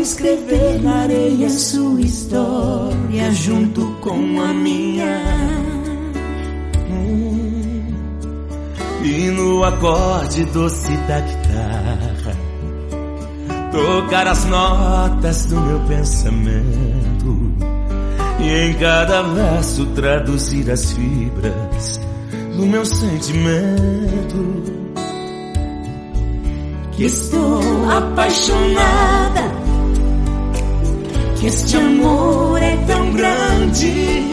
escrever na areia sua história junto com a minha. E no acorde doce da guitarra tocar as notas do meu pensamento, e em cada verso traduzir as fibras do meu sentimento. Que estou apaixonada, que este amor é tão grande,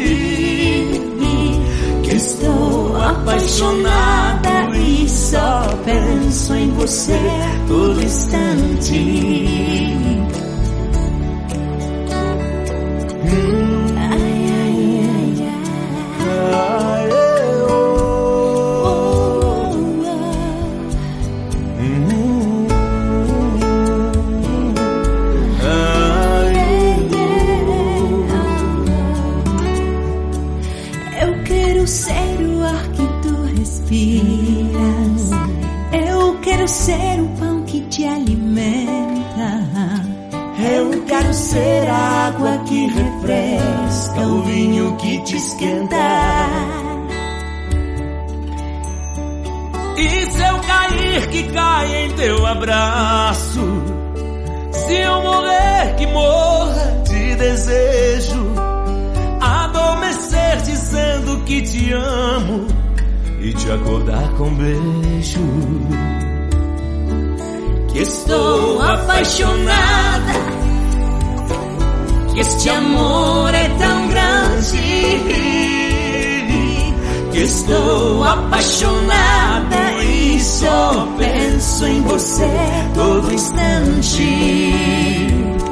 que estou apaixonada e só penso em você todo instante. Eu quero ser o ar que tu respiras, eu quero ser o pão que te alimenta, eu quero ser a água que refresca, o vinho que te esquenta. E se eu cair, que caia em teu abraço, se eu morrer, que morra de desejo, adormecer dizendo que te amo e te acordar com beijo. Que estou apaixonada, que este amor é tão grande, que estou apaixonada e só penso em você todo instante.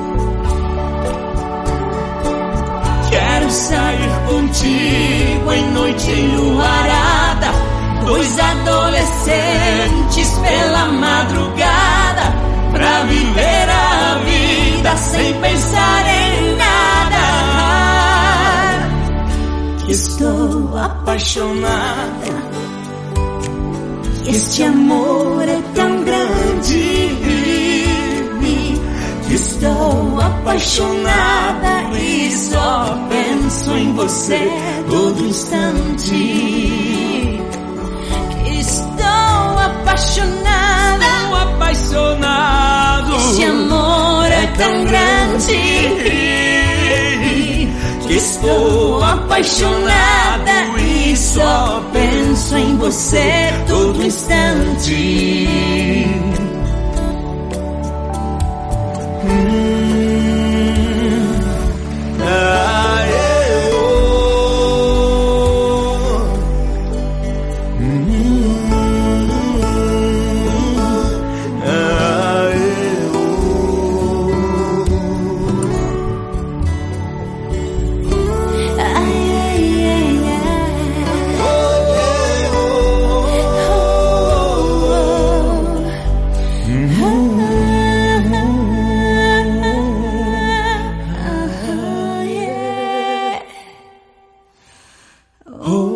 Quero sair contigo em noite enluarada, dois adolescentes pela madrugada, pra viver a vida sem pensar em nada. Que estou apaixonada, que este amor é tão grande, que estou apaixonada e só penso em você todo instante. Estou apaixonada, este amor é tão grande, que estou apaixonada e só penso em você todo instante. Oh